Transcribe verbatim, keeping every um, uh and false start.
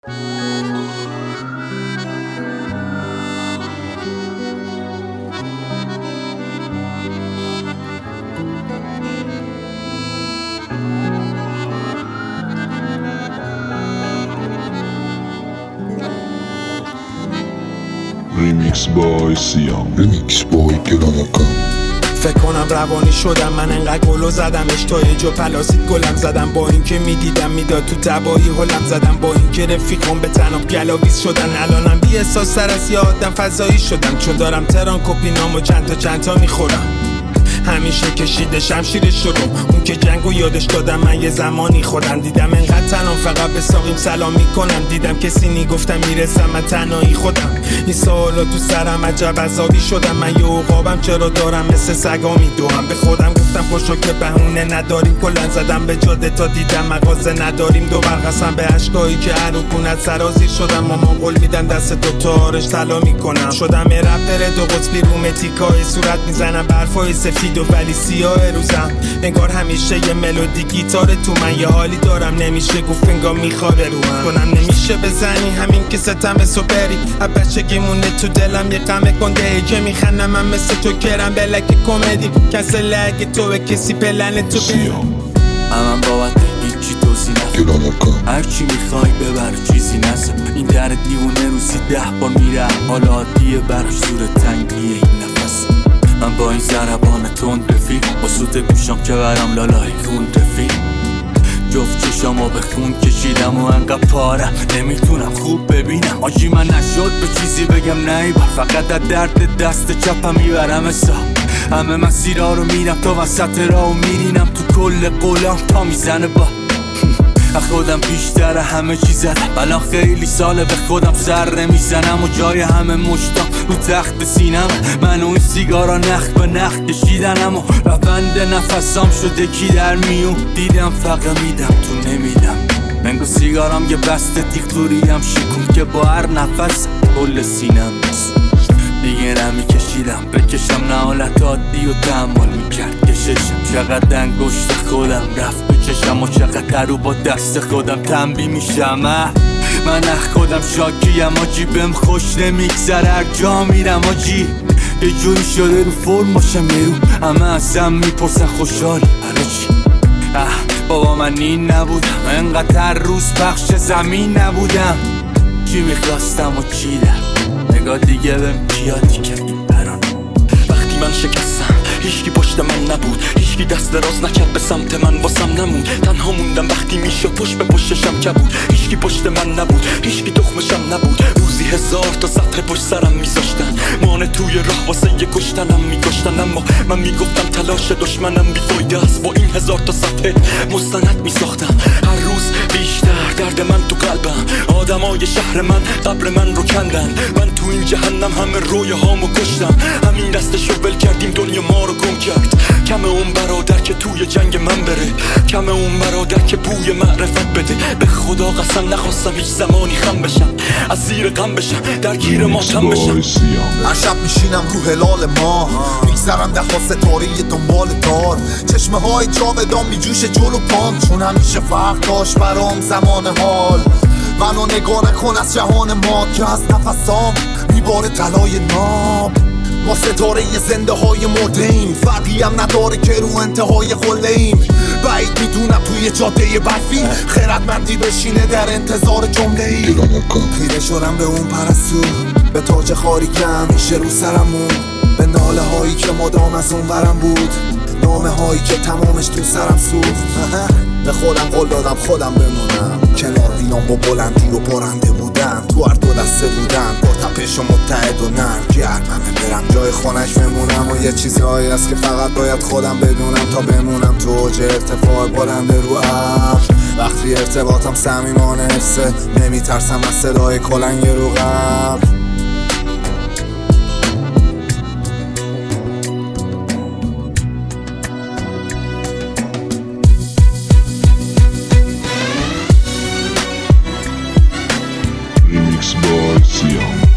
Remix boy سیام Remix boy گرانکام. فکر کنم روانی شدم من انقدر گلو زدم اشتای جو پلاسید گلم زدم با اینکه میدیدم میداد تو تبایی هلم زدم با اینکه رفیقم به تناب گلاویز شدن الانم بی احساس سر از یه آدم فضایی شدم چون دارم تران کپینامو چند تا چند تا میخورم همیشه کشیده شمشیر شروع اون که جنگو یادش دادم من یه زمانی خودم دیدم انقدر تنام فقط به ساقیم سلام میکنم دیدم کسی نی گفتم میرسم من تنهایی خودم این سوالا تو سرم عجب عذابی شدم من یه عقابم چرا دارم مثل سگا میدوام به خودم گفتم پاشو که بهونه نداریم کلن زدم به جاده تا دیدم مغازه نداریم دو برقصم به اشکایی که عروقونت سرازیر شدم مامان قول میدم دست تو تارش طلا میکنم شدم رپر دو قطبی رو متیکای صورت میزنم برفای سفید و ولی سیاه روزم انگار همیشه یه ملودی گیتار تو من یه حالی دارم نمیشه گفت انگار میخواره رو هم کنم نمیشه بزنی همین که ستم سوپری بچگی مونه تو دلم یه غم گنده ای که میخندم من مثل تو کرم بلک کمدی کسی لگه تو به کسی پلن تو سیام من بابت هیچی توضیح نکن هرچی میخوای ببر چیزی نزد این در دیوونه روزی ده بار میره حالا عادیه براش زور تنگیه این نفس من با این ضربان تند رفیق با سوت گوشم که برم لالای خون رفیق جفت چشامو به خون کشیدم و انقدر پارم نمیتونم خوب ببینم آجی من نشد به چیزی بگم نیبر فقط از درد دست چپم میبرم حساب همه مسیرها رو میرم تا وسط راه و میرینم تو کل قولام تا میزنه با خودم بیشتر همه چی زدم الان خیلی ساله به خودم سر نمیزنم و جای همه مشتام رو تخت سینم من و این سیگارا نخ به نخ کشیدنم و روند نفسام شده کی در میون دیدم فقط میدم تو نمیدم منگو سیگارم یه بسته تیختوریم شکون که با هر نفس کل سینم بست دیگه نمی کشیدم بکشم نه حالت عادی و تحمل میکرد کششم چقدر انگشت خودم رفت بچشم و چقدر رو با دست خودم تنبی میشم من اخ خودم شاکیم آجی بهم خوش نمیگذره هر جا میرم آجی یه جوری شده رو فرم باشم یه رو همه ازم میپرسن خوشحالی برای چی اه بابا من این نبودم انقدر هر روز پخش زمین نبودم چی میخواستم و چی در نگاه دیگه بهم بیادی که این بران وقتی من شکستم هیچکی پشت من نبود هیچکی دست دراز نکرد به سمت من واسم نمون تنها موندم وقتی میشد پشت به پشتشم کبود هیچکی پشت من نبود هیچکی تخمشم نبود روزی هزار تا سطح پشت سرم میذاشتن مانه توی راه واسه یه کشتنم میکشتن اما من میگفتم تلاش دشمنم بیفایده است با این هزار تا سطح مستند میساختم هر روز بیشتر درد من تو قلبم آدمای شهر من قبر من رو کندن من تو این جهنم همه رویه هامو کشتم همین دستشو ول کردیم دنیا ما رو گم کرد کم اون برادر که توی جنگ من بره کم اون برادر که بوی معرفت بده به خدا قسم نخواستم هیچ زمانی خم بشم از زیر غم بشم درگیر ماتم بشم هر شب میشینم رو هلال ما میگذرم ده ها ستاره دنبال دار چشمه های جاودان میجوشه جلو پام چون همیشه فرق داشت برام زمان حال منو نگاه نکن از جهان ما که از نفسام میباره طلای ناب ما ستاره ی زنده های مرده ایم فرقی هم نداره که رو انتهای قله ایم بعید میدونم توی جاده برفی خردمندی بشینه در انتظار جمله ای خیره شدم به اون پرستو به تاج خاری که همیشه رو سرمون به ناله هایی که مدام از اون برم بود نامه هایی که تمامش تو سرم سوخت به خودم قول دادم خودم بمونم کنار بیام با بلندی و برنده بودم تو هر دو دسته بودم با تپش و متحد و نرم گرممه برم جای خونش بمونم و یه چیزهایی هست که فقط باید خودم بدونم تا بمونم تو اوج ارتفاع بلنده رو ابر وقتی ارتباطم صمیمانه حفظه نمیترسم از صدای کلنگ رو قبر Remix boy سیام